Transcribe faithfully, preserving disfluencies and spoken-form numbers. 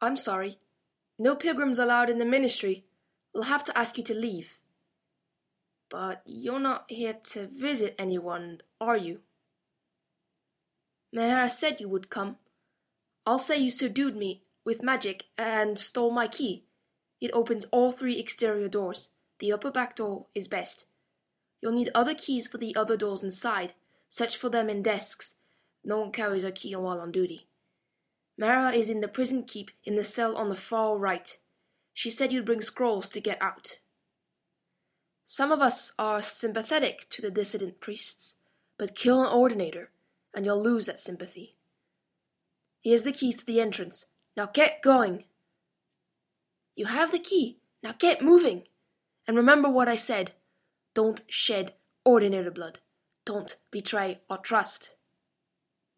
I'm sorry. No pilgrims allowed in the ministry. We'll have to ask you to leave. But you're not here to visit anyone, are you? Mehera said you would come. I'll say you subdued me with magic and stole my key. It opens all three exterior doors. The upper back door is best. You'll need other keys for the other doors inside. Search for them in desks. No one carries a key while on duty. Mara is in the prison keep in the cell on the far right. She said you'd bring scrolls to get out. Some of us are sympathetic to the dissident priests, but kill an ordinator, and you'll lose that sympathy. Here's the keys to the entrance. Now get going. You have the key. Now get moving. And remember what I said. Don't shed ordinator blood. Don't betray our trust.